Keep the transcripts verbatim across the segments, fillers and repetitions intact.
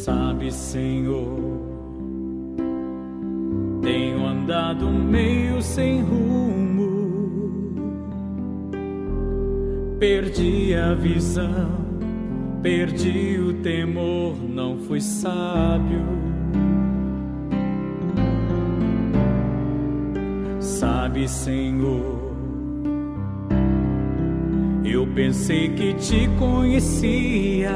Sabe, Senhor, tenho andado meio sem rumo, perdi a visão, perdi o temor, não fui sábio. Sabe, Senhor, eu pensei que te conhecia,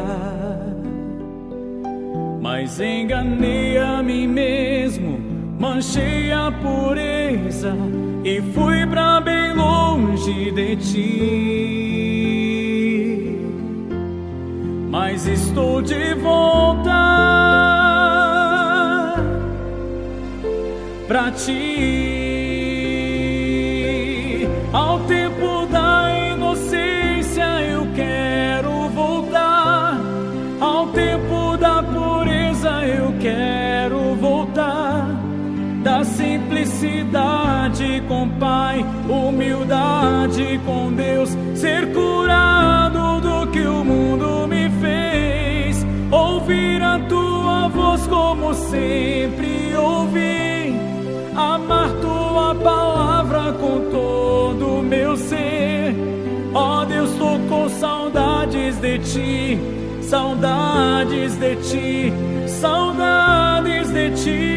mas enganei a mim mesmo, manchei a pureza e fui pra bem longe de ti. Mas estou de volta pra ti. Ao tempo da inocência eu quero voltar, ao tempo da pureza eu quero voltar, da simplicidade com Pai, humildade com Deus, ser curado do que o mundo me fez, ouvir a tua voz como sempre ouvi, amar tua palavra com todo o meu ser. Ó Deus, tô com saudades de ti, saudades de ti, saudades de ti.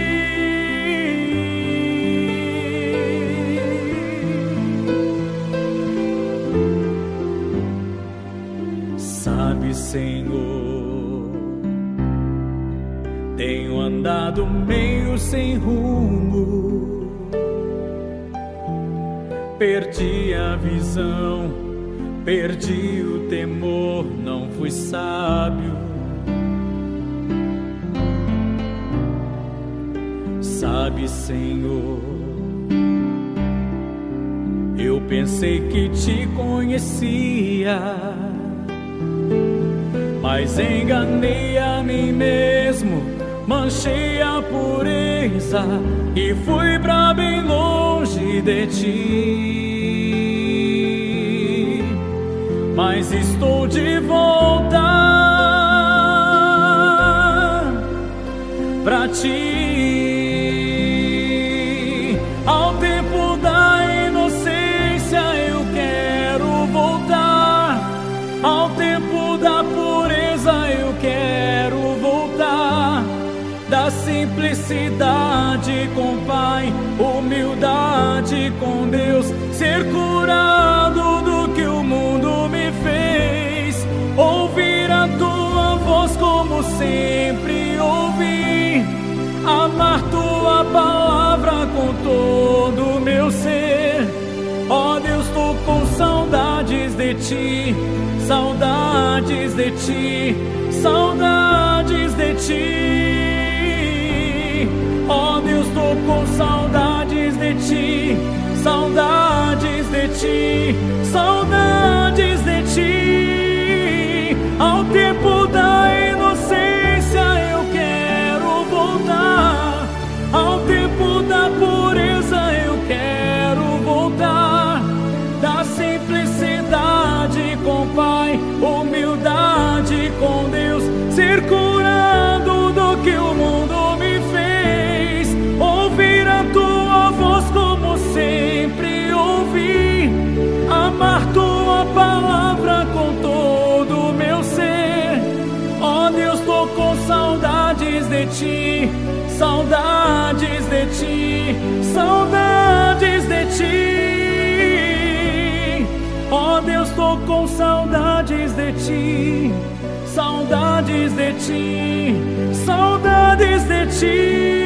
Sabe, Senhor, tenho andado meio sem rumo, perdi a visão, perdi o temor, não fui sábio. Sabe, Senhor, eu pensei que te conhecia, mas enganei a mim mesmo, manchei a pureza e fui pra bem longe de ti. Mas estou de volta pra ti. Ao tempo da inocência eu quero voltar, ao tempo da pureza eu quero voltar, da simplicidade com Pai, humildade com Deus, ser curado do que o mundo me fez, ouvir a tua voz como sempre ouvi, amar tua palavra com todo o meu ser. Ó Deus, tô com saudades de ti, saudades de ti, saudades de ti. Ó Deus, tô com saudades de ti, saudades de ti, saudades de ti. Ao tempo da inocência eu quero voltar, ao tempo da pureza eu quero voltar, da simplicidade com Pai, humildade com Deus, ser curado do que o mundo me fez, ouvir a tua voz como sempre ouvi, amar tua palavra com todo o meu ser. Ó Deus, tô com saudades de ti, saudades de ti, saudades de ti. Ó Deus, tô com saudades de ti, saudades de ti, saudades de ti.